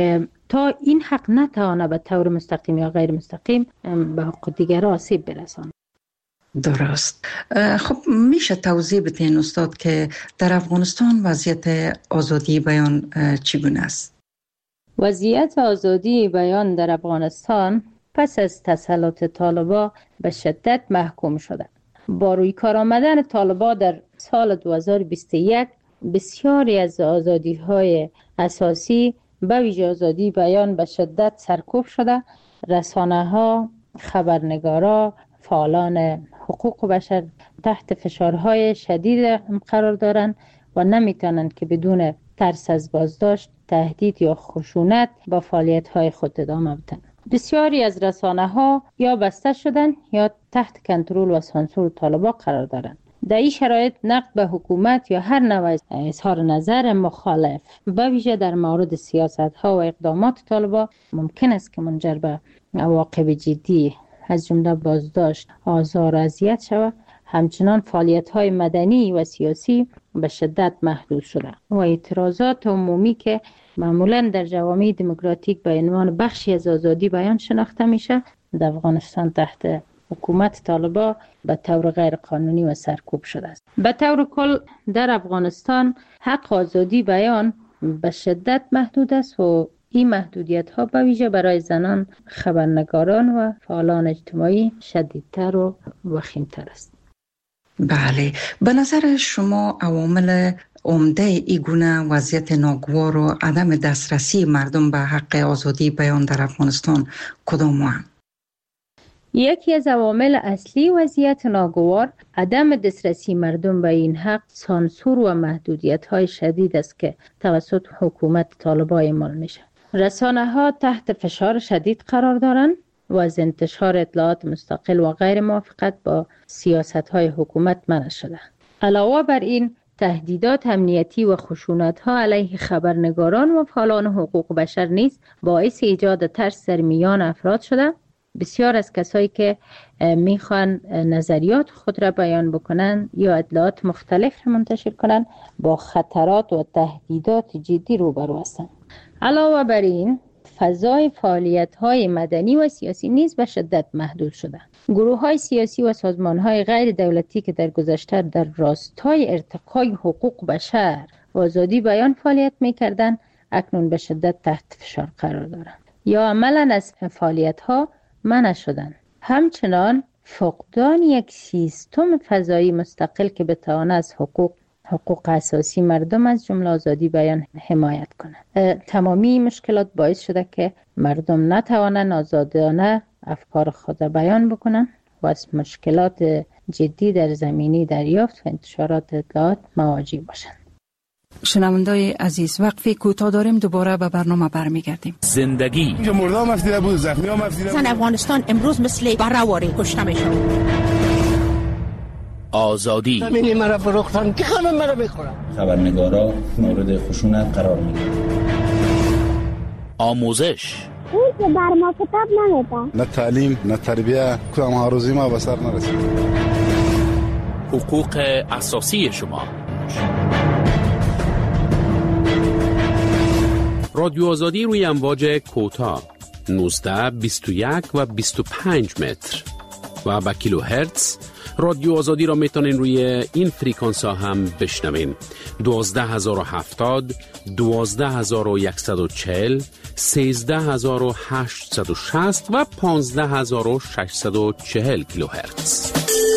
L: تا این حق نتوانه به طور مستقیم یا غیر مستقیم به حقوق دیگر آسیب برساند.
K: درست. خب میشه توضیح بدین استاد که در افغانستان وضعیت آزادی بیان چگونه است؟
L: وضعیت آزادی بیان در افغانستان پس از تسلط طالبان به شدت محکوم شده. با روی کار آمدن طالبان در سال دو هزار و بیست و یک بسیاری از آزادی‌های اساسی به ویژه آزادی بیان به شدت سرکوب شده. رسانه‌ها، خبرنگارا، فعالان حقوق بشر تحت فشارهای شدید قرار دارند و نمیتونند که بدون ترس از بازداشت، تهدید یا خشونت با فعالیت‌های خود ادامه بدن. بسیاری از رسانه‌ها یا بسته شدن یا تحت کنترل و سانسور طالبان قرار دارند. در این شرایط نقد به حکومت یا هر نوع اظهار نظر مخالف به ویژه در مورد سیاست‌ها و اقدامات طالبان ممکن است که منجر به عواقب جدی از جمله بازداشت، آزار و اذیت شود. همچنان فعالیت‌های مدنی و سیاسی به شدت محدود شده و اعتراضات عمومی که معمولاً در جوامع دموکراتیک به عنوان بخشی از آزادی بیان شناخته میشه، در افغانستان تحت حکومت طالبان به طور غیر قانونی و سرکوب شده است. به طور کل در افغانستان حق آزادی بیان به شدت محدود است و این محدودیت ها به ویژه برای زنان، خبرنگاران و فعالان اجتماعی شدیدتر و وخیمتر است.
K: بله، به نظر شما عوامل عمده ای گونه وضعیت ناگوار و عدم دسترسی مردم به حق آزادی بیان در افغانستان کدام هستند؟
L: یکی از عوامل اصلی وضعیت ناگوار عدم دسترسی مردم به این حق سانسور و محدودیت‌های شدید است که توسط حکومت طالبان اعمال میشه. رسانه‌ها تحت فشار شدید قرار دارند و از انتشار اطلاعات مستقل و غیر موافقت با سیاست‌های حکومت منع شده. علاوه بر این تهدیدات امنیتی و خشونت‌ها علیه خبرنگاران و فعالان حقوق بشر نیز باعث ایجاد ترس در میان افراد شده. بسیار از کسایی که میخوان نظریات خود را بیان بکنن یا اطلاعات مختلف را منتشر کنن با خطرات و تهدیدات جدی روبرو هستند. علاوه بر این فضای فعالیت‌های مدنی و سیاسی نیز به شدت محدود شده. گروه‌های سیاسی و سازمان‌های غیر دولتی که در گذشته در راستای ارتقای حقوق بشر و آزادی بیان فعالیت می‌کردند اکنون به شدت تحت فشار قرار دارند یا عملاً از فعالیت‌ها منع شدند. همچنان فقدان یک سیستم فضایی مستقل که بتواند از حقوق حقوق اساسی مردم از جمله آزادی بیان حمایت کنند. تمامی مشکلات باعث شده که مردم نتوانند آزادانه افکار خود بیان بکنند و از مشکلات جدی در زمینه دریافت و انتشارات اطلاعات مواجه باشند.
M: شنوندای عزیز، وقفی کوتاه داریم، دوباره به برنامه برمیگردیم.
N: زندگی
O: اینجا مردم افزیده بود، زخمی هم افزیده بود.
P: زن افغانستان امروز مثل برهواری کشته میشه.
N: آزادی
P: زمینی مرا فروختن که خانم مرا بخورن.
Q: خبرنگارا مورد خشونت قرار میگیرن.
N: آموزش
R: اون که بر ما کتاب نمیده.
O: نه تعلیم، نه تربیه، کدام هاروزی ما به سر نرسید.
N: حقوق اساسی شما.
D: رادیو آزادی روی امواج کوتاه نوزده، بیست و یک و بیست و پنج متر و با کیلو هرتز. رادیو آزادی را میتونین روی این فریکانس ها هم بشنوین: دوازده هزار و هفتاد، دوازده هزار و صد و چهل، سیزده هزار و هشتصد و شصت و پانزده هزار و ششصد و چهل کیلو هرتز.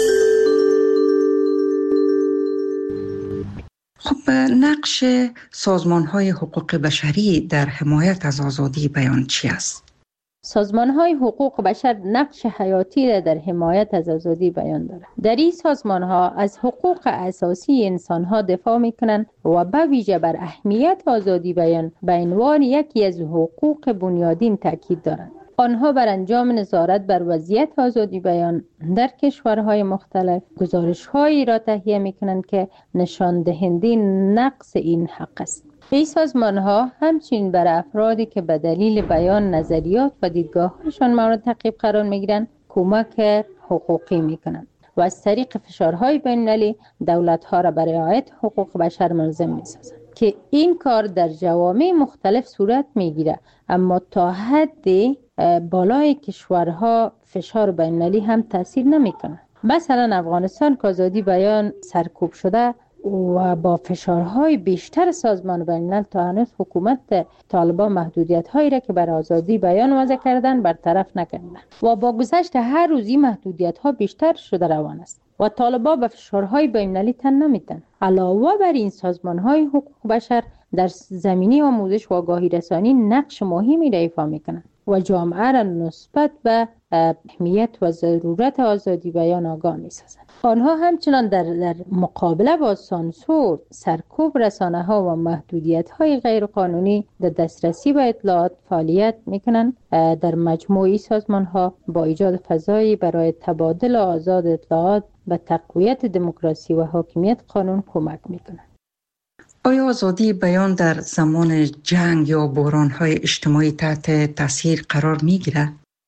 K: خب نقش سازمان‌های حقوق بشری در حمایت از آزادی بیان چی است؟
L: سازمان‌های حقوق بشر نقش حیاتی در حمایت از آزادی بیان دارند. در این سازمان‌ها از حقوق اساسی انسان‌ها دفاع می‌کنند و به ویژه بر اهمیت آزادی بیان به عنوان یکی از حقوق بنیادین تاکید دارند. آنها بر انجام نظارت بر وضعیت آزادی بیان در کشورهای مختلف گزارش‌هایی را تهیه می‌کنند که نشان دهنده نقص این حق است. این سازمان‌ها همچنین بر افرادی که به دلیل بیان نظریات و دیدگاه‌هایشان مورد تعقیب قرار می‌گیرند کمک حقوقی می‌کنند و از طریق فشارهای بین‌المللی دولت‌ها را برای رعایت حقوق بشر ملزم می‌سازند. که این کار در جوامع مختلف صورت میگیره، اما تا حد بالای کشورها فشار بین‌المللی هم تاثیر نمیکنه. مثلا افغانستان که آزادی بیان سرکوب شده و با فشارهای بیشتر سازمان بین‌الملل تا هنوز حکومت طالبان محدودیت‌هایی را که بر آزادی بیان وضع کردن برطرف نکردند و با گذشت هر روزی محدودیت‌ها بیشتر شده روان است و طالبان به فشارهای بین‌المللی تن نمی‌دهند. علاوه بر این سازمان‌های حقوق بشر در زمینه آموزش و آگاهی رسانی نقش مهمی را ایفا می‌کنند و جامعه را نسبت به اهمیت و ضرورت آزادی بیان آگاه می‌سازند. آنها همچنان در, در مقابله با سانسور، سرکوب رسانه‌ها و محدودیت‌های غیرقانونی در دسترسی به اطلاعات فعالیت می‌کنند. در مجموعی سازمان‌ها با ایجاد فضایی برای تبادل آزاد اطلاعات به تقویت دموکراسی و حاکمیت قانون کمک می‌کنند.
K: آیا آزادی بیان در زمان جنگ یا بحران‌های اجتماعی تحت تاثیر قرار می‌گیرد؟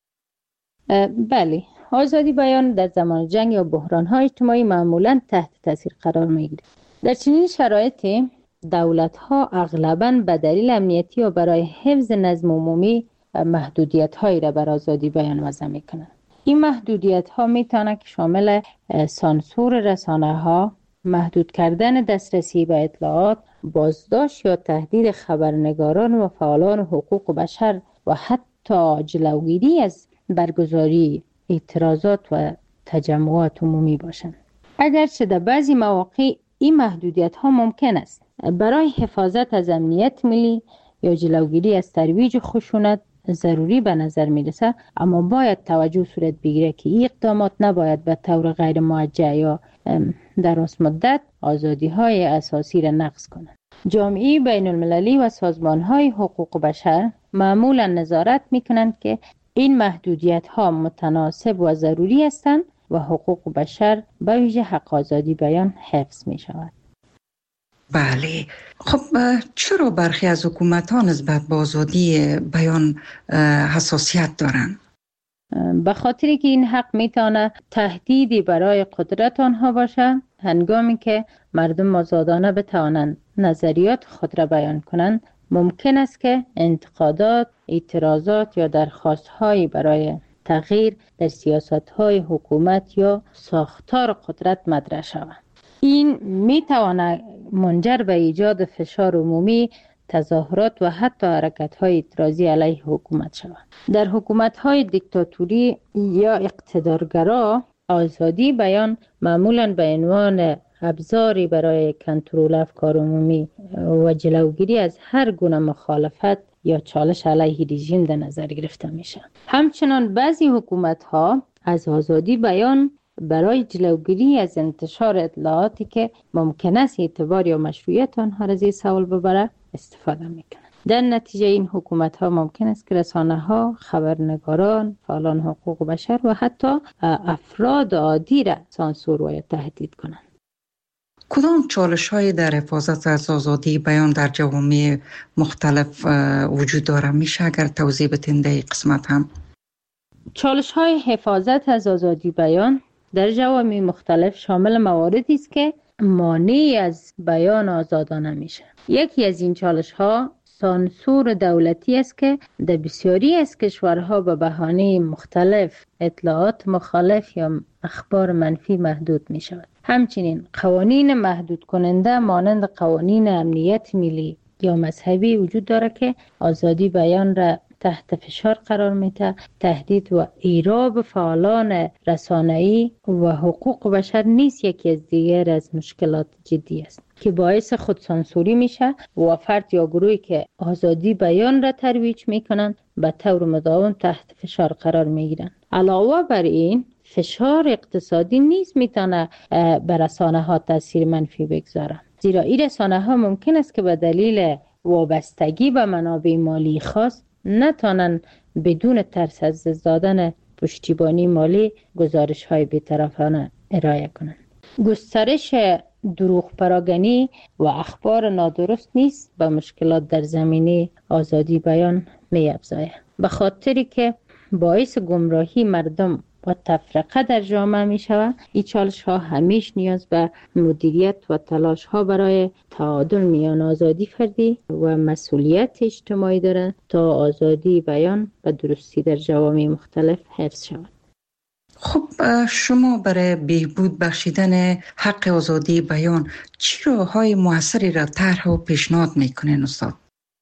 L: بله، آزادی بیان در زمان جنگ یا بحران‌های اجتماعی معمولاً تحت تاثیر قرار می‌گیرد. در چنین شرایطی دولت‌ها اغلباً به دلیل امنیتی و برای حفظ نظم عمومی محدودیت‌هایی را بر آزادی بیان وضع می‌کنند. این محدودیت‌ها می‌تواند که شامل سانسور رسانه‌ها، محدود کردن دسترسی به اطلاعات، بازداشت یا تهدید خبرنگاران و فعالان حقوق بشر و حتی جلوگیری از برگزاری اعتراضات و تجمعات عمومی باشند. اگرچه در بعضی مواقع این محدودیت ها ممکن است برای حفاظت از امنیت ملی یا جلوگیری از ترویج خشونت ضروری به نظر می رسد، اما باید توجه صورت بگیره که این اقدامات نباید به طور غیر موجه یا دراز مدت آزادی های اساسی را نقض کنند. جامعه بین المللی و سازمان های حقوق بشر معمولا نظارت می کنند که این محدودیت ها متناسب و ضروری هستند و حقوق بشر به ویژه حق آزادی بیان حفظ می شود.
K: بله، خب چرا برخی از حکومت ها نسبت به آزادی بیان حساسیت دارند؟
L: به خاطری که این حق میتونه تهدیدی برای قدرت آنها باشه، هنگامی که مردم آزادانه بتوانند نظریات خود را بیان کنند، ممکن است که انتقادات، اعتراضات یا درخواست‌هایی برای تغییر در سیاست‌های حکومت یا ساختار قدرت مطرح شود. این میتواند منجر به ایجاد فشار عمومی، تظاهرات و حتی حرکت‌های اعتراضی علیه حکومت شود. در حکومت‌های دیکتاتوری یا اقتدارگرا، آزادی بیان معمولاً به عنوان ابزاری برای کنترل افکار عمومی و جلوگیری از هر گونه مخالفت یا چالش علیه رژیم در نظر گرفته میشه. همچنان بعضی حکومت‌ها از آزادی بیان برای جلوگیری از انتشار اطلاعاتی که ممکن است اعتبار یا مشروعیت آنها را زیر سوال ببره استفاده میکنند. در نتیجه این حکومت‌ها ممکن است که رسانه‌ها، خبرنگاران، فعالان حقوق بشر و حتی افراد عادی را سانسور و تهدید کنند.
K: کدام چالش‌های در حفاظت از آزادی بیان در جوامع مختلف وجود داره؟ میشه اگر توضیح بدین در این قسمت هم؟
L: چالش‌های حفاظت از آزادی بیان در جوامع مختلف شامل مواردی است که مانع از بیان آزادانه میشه. یکی از این چالش‌ها سانسور دولتی است که در بسیاری از کشورها به بهانه مختلف اطلاعات مخالف یا اخبار منفی محدود می شود. همچنین قوانین محدود کننده مانند قوانین امنیت ملی یا مذهبی وجود دارد که آزادی بیان را تحت فشار قرار میده. تهدید و ایراب فعالان رسانه‌ای و حقوق بشر نیز یکی از دیگر از مشکلات جدی است که باعث خودسانسوری میشه و فرد یا گروهی که آزادی بیان را ترویج میکنند به طور مداوم تحت فشار قرار میگیرند. علاوه بر این فشار اقتصادی نیز میتونه بر رسانه ها تاثیر منفی بگذاره، زیرا این رسانه ها ممکن است که به دلیل وابستگی به منابع مالی خاص نتوانند بدون ترس از دادن پشتیبانی مالی گزارش های بی‌طرفانه ارائه کنند. گسترش دروغ پراگنی و اخبار نادرست نیست به مشکلات در زمینه آزادی بیان می افزاید، به خاطری که باعث گمراهی مردم و تفرقه در جامعه می شود. این چالش ها همیش نیاز به مدیریت و تلاش ها برای تعادل میان آزادی فردی و مسئولیت اجتماعی دارد تا آزادی بیان و درستی در جوامع مختلف حفظ شود.
K: خب شما برای بهبود بخشیدن حق آزادی بیان چی راه‌های موثری را طرح و پیشنهاد میکنین استاد؟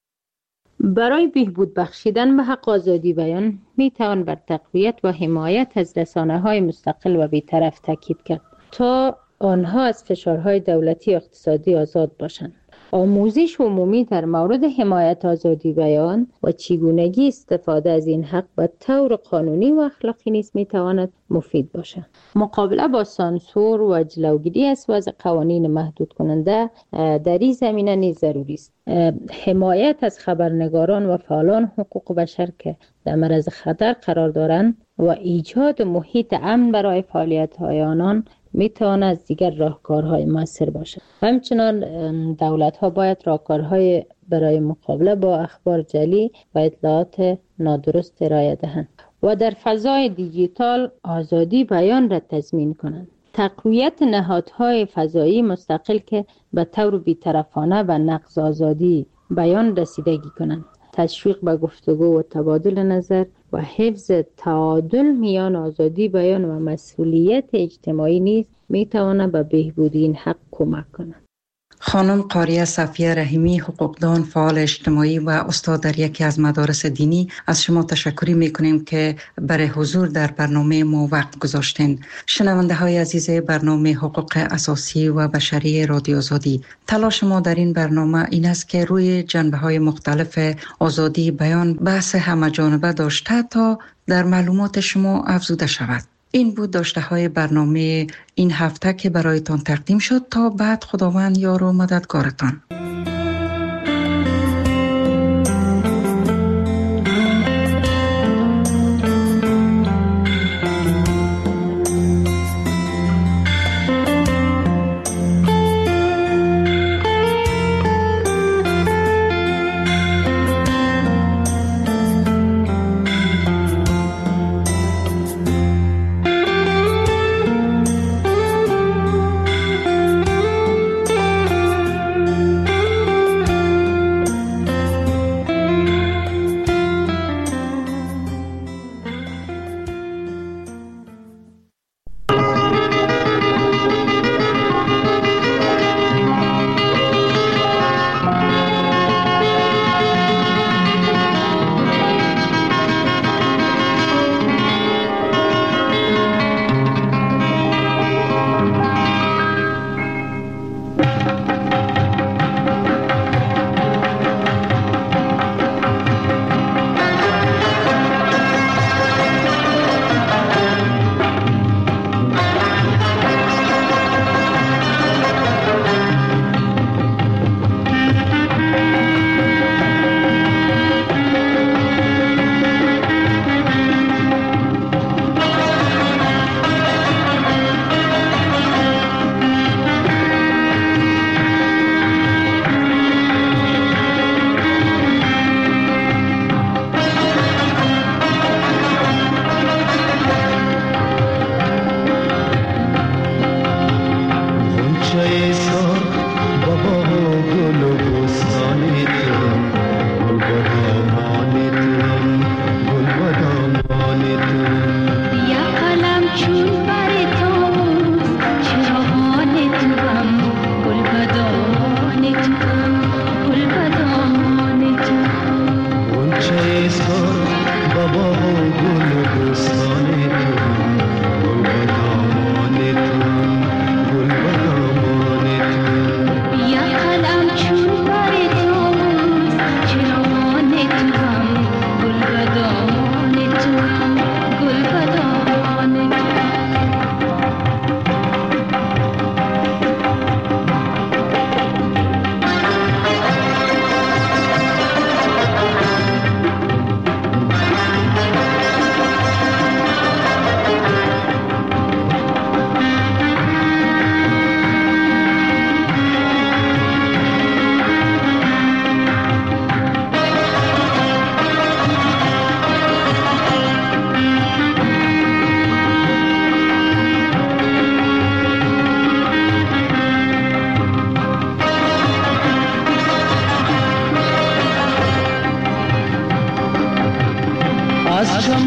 L: برای بهبود بخشیدن به حق آزادی بیان می توان بر تقویت و حمایت از رسانه‌های مستقل و بی‌طرف تاکید کرد تا آنها از فشارهای دولتی و اقتصادی آزاد باشند. آموزش عمومی در مورد حمایت آزادی بیان و چگونگی استفاده از این حق به طور قانونی و اخلاقی نیز می تواند مفید باشد. مقابله با سانسور و جلوگیری از وضع قوانین محدود کننده در این زمینه نیز ضروری است. حمایت از خبرنگاران و فعالان حقوق بشر که در معرض خطر قرار دارند و ایجاد محیط امن برای فعالیت‌های آنان می تواند از دیگر راهکارهای موثر باشد. همچنان دولت ها باید راهکارهای برای مقابله با اخبار جعلی و اطلاعات نادرست ارائه دهند و در فضای دیجیتال آزادی بیان را تضمین کنند. تقویت نهادهای فضایی مستقل که به طور بی‌طرفانه و نقض آزادی بیان رسیدگی کنند. تشویق به گفتگو و تبادل نظر و حفظ تعادل میان آزادی بیان و مسئولیت اجتماعی نیز می تواند به بهبود این حق کمک کند.
K: خانم قاریه صفیه رحیمی، حقوقدان، فعال اجتماعی و استاد در یکی از مدارس دینی، از شما تشکر میکنیم که برای حضور در برنامه ما وقت گذاشتین. شنونده های عزیز برنامه حقوق اساسی و بشری رادیو آزادی، تلاش ما در این برنامه این است که روی جنبه های مختلف آزادی بیان بحث همه جانبه داشته تا در معلومات شما افزوده شود. این بود داشته های برنامه این هفته که برایتان تقدیم شد. تا بعد خداوند یار و مددگارتان.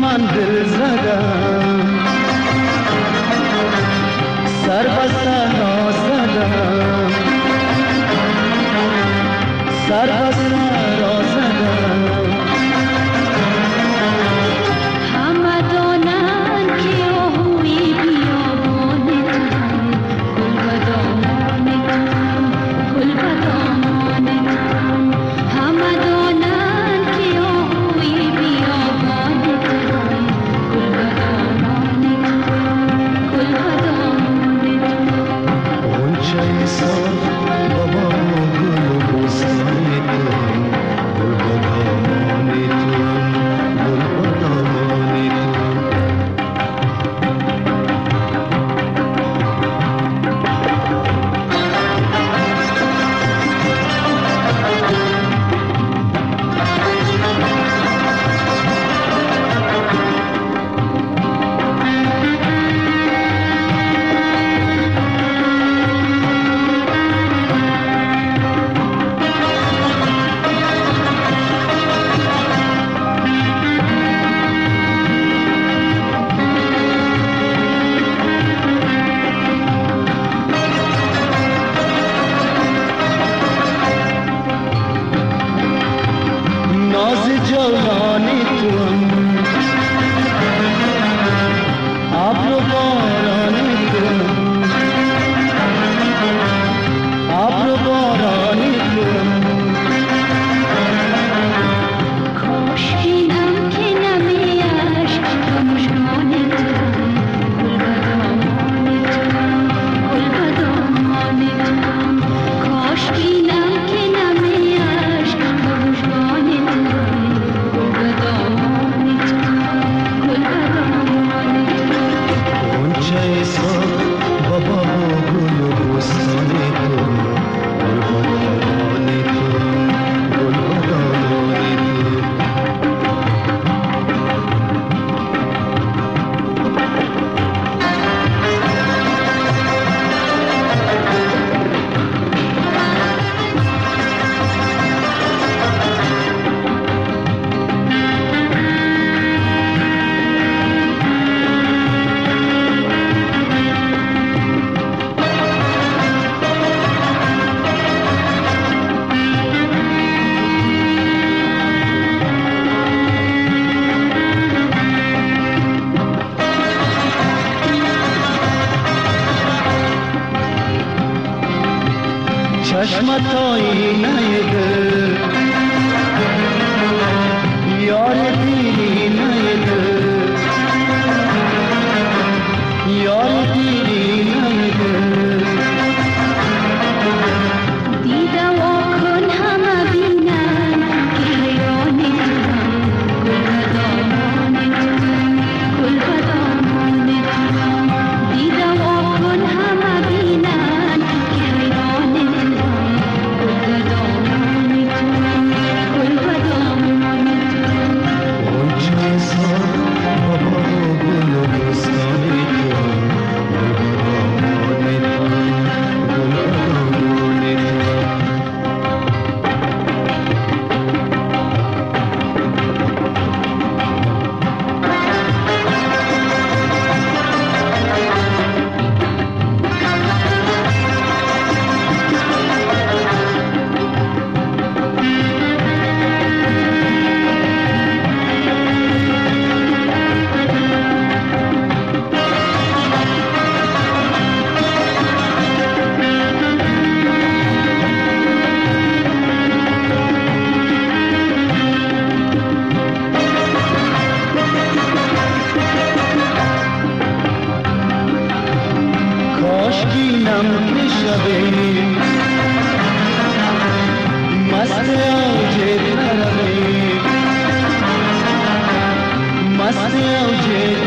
S: من دل زدم، سر به صحرا زدم، سر به صحرا زدم.
T: همه دانند که آهوی بیابان توام، گل به دامان توام، گل به دامان توام. همه دانند که آهوی بیابان توام، گل به دامان توام، گل به دامان توام.
S: غنچه سال بابا گل و بستان توام، گل به دامان توام، گل به دامان توام. ناز جوانی توام، ابر و بارانی توام، ابر و بارانی توام.
T: کاش بینم که نمی اشک و مژگان توام، گل به دامان توام، گل به دامان توام. کاش بینم که نمی اشک و مژگان توام، گل به دامان توام، گل به دامان توام.
S: غنچه سال بابا گل و بستان توام، گل به دامان توام، گل به دامان توام. چشمت آینه دل، یار دیرینه دل، یار دیرینه دل.
T: دیده واکن همه بینن که حیران توام، گل به دامان توام، گل به دامان توام. دیده واکن همه بینن که حیران توام، گل به دامان توام، گل به دامان توام.
S: غنچه سال بابا گل و بستان توام، گل به دامان توام، گل به دامان توام. کاش بینم که شبیم مست اوج طربیم، مست اوج